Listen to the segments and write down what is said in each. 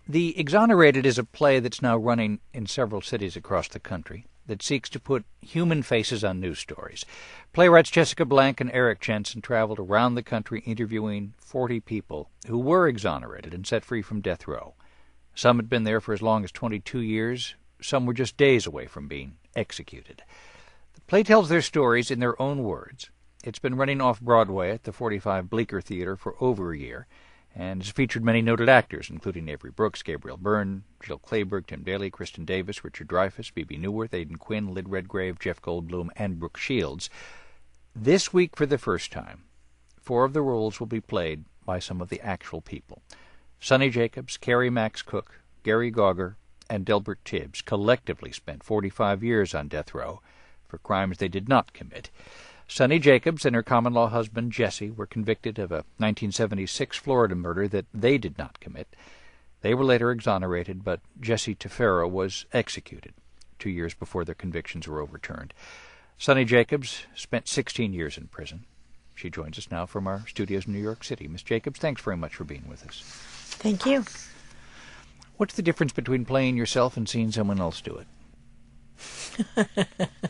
The Exonerated is a play that's now running in several cities across the country that seeks to put human faces on news stories. Playwrights Jessica Blank and Eric Jensen traveled around the country interviewing 40 people who were exonerated and set free from death row. Some had been there for as long as 22 years. Some were just days away from being executed. The play tells their stories in their own words. It's been running off-Broadway at the 45 Bleecker Theater for over a year, and has featured many noted actors, including Avery Brooks, Gabriel Byrne, Jill Clayburgh, Tim Daly, Kristen Davis, Richard Dreyfuss, Bebe Neuwirth, Aidan Quinn, Lyd Redgrave, Jeff Goldblum, and Brooke Shields. This week, for the first time, 4 of the roles will be played by some of the actual people. Sonny Jacobs, Carrie Max Cook, Gary Gauger, and Delbert Tibbs collectively spent 45 years on death row for crimes they did not commit. Sonny Jacobs and her common-law husband, Jesse, were convicted of a 1976 Florida murder that they did not commit. They were later exonerated, but Jesse Tefera was executed 2 years before their convictions were overturned. Sonny Jacobs spent 16 years in prison. She joins us now from our studios in New York City. Miss Jacobs, thanks very much for being with us. Thank you. What's the difference between playing yourself and seeing someone else do it?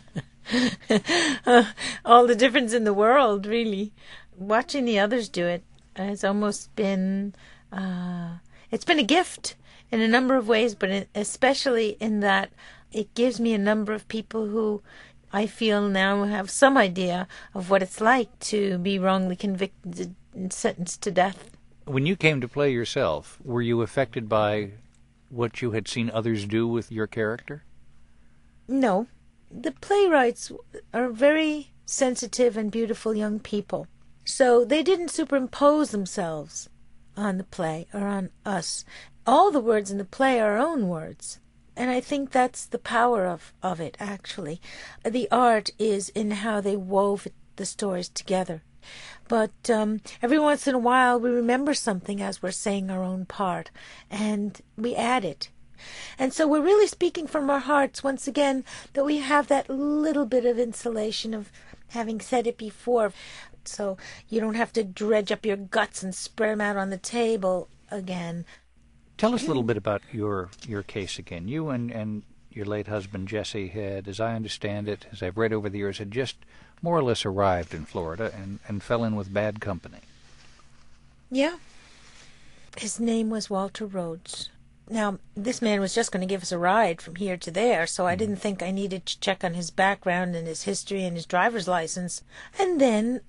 All the difference in the world, really. Watching the others do it has almost been, it's been a gift in a number of ways, but especially in that it gives me a number of people who I feel now have some idea of what it's like to be wrongly convicted and sentenced to death. When you came to play yourself, were you affected by what you had seen others do with your character? No. The playwrights are very sensitive and beautiful young people. So they didn't superimpose themselves on the play or on us. All the words in the play are our own words. And I think that's the power of it, actually. The art is in how they wove the stories together. But every once in a while we remember something as we're saying our own part, and we add it. And so we're really speaking from our hearts once again, that we have that little bit of insulation of having said it before. So you don't have to dredge up your guts and spread them out on the table again. Tell us a little bit about your case again. You and your late husband Jesse had, as I understand it, as I've read over the years, had just more or less arrived in Florida and fell in with bad company. Yeah. His name was Walter Rhodes. Now, this man was just going to give us a ride from here to there, so I didn't think I needed to check on his background and his history and his driver's license. And then,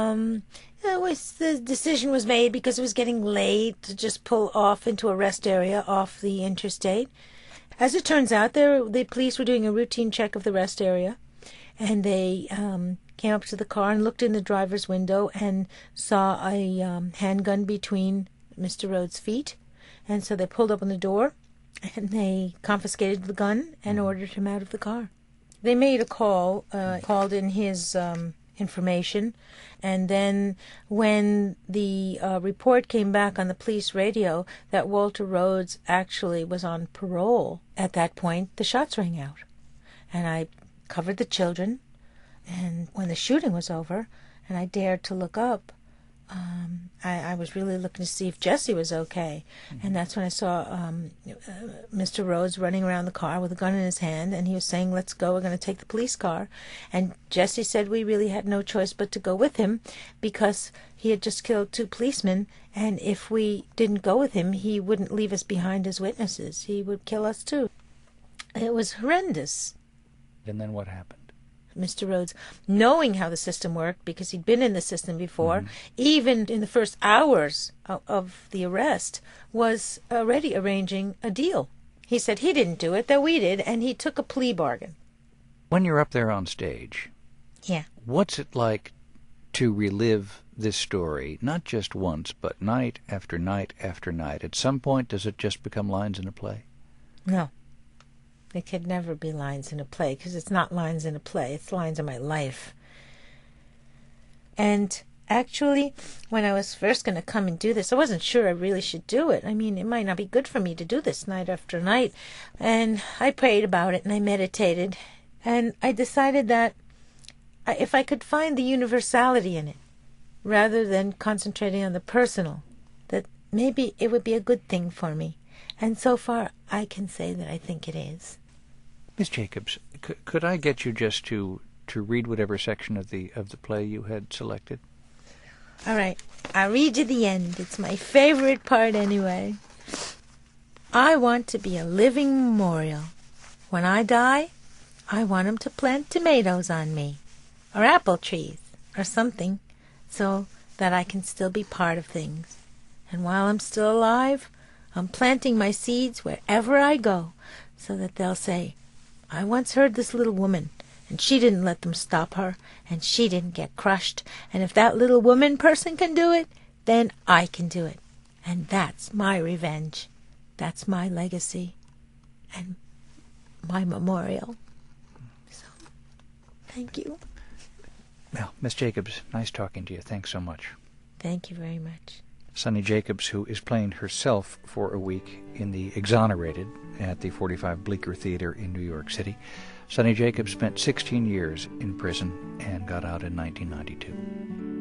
the decision was made, because it was getting late, to just pull off into a rest area off the interstate. As it turns out, the police were doing a routine check of the rest area, and they came up to the car and looked in the driver's window and saw a handgun between Mr. Rhodes' feet. And so they pulled open the door, and they confiscated the gun and ordered him out of the car. They made a call, called in his information, and then when the report came back on the police radio that Walter Rhodes actually was on parole, at that point the shots rang out. And I covered the children, and when the shooting was over, and I dared to look up, I was really looking to see if Jesse was okay. And that's when I saw Mr. Rhodes running around the car with a gun in his hand, and he was saying, "Let's go, we're going to take the police car." And Jesse said we really had no choice but to go with him, because he had just killed 2 policemen, and if we didn't go with him, he wouldn't leave us behind as witnesses. He would kill us too. It was horrendous. And then what happened? Mr. Rhodes, knowing how the system worked, because he'd been in the system before, even in the first hours of the arrest, was already arranging a deal. He said he didn't do it, that we did, and he took a plea bargain. When you're up there on stage, what's it like to relive this story, not just once, but night after night after night? At some point, does it just become lines in a play? No. It could never be lines in a play, because it's not lines in a play. It's lines in my life. And actually, when I was first going to come and do this, I wasn't sure I really should do it. I mean, it might not be good for me to do this night after night. And I prayed about it, and I meditated. And I decided that if I could find the universality in it, rather than concentrating on the personal, that maybe it would be a good thing for me. And so far, I can say that I think it is. Miss Jacobs, could I get you just to read whatever section of the play you had selected? All right, I'll read you the end. It's my favorite part anyway. I want to be a living memorial. When I die, I want 'em to plant tomatoes on me, or apple trees, or something, so that I can still be part of things. And while I'm still alive, I'm planting my seeds wherever I go, so that they'll say, I once heard this little woman, and she didn't let them stop her, and she didn't get crushed, and if that little woman person can do it, then I can do it. And that's my revenge. That's my legacy, and my memorial. So, thank you. Well, Miss Jacobs, nice talking to you. Thanks so much. Thank you very much. Sunny Jacobs, who is playing herself for a week in The Exonerated at the 45 Bleecker Theater in New York City. Sunny Jacobs spent 16 years in prison and got out in 1992.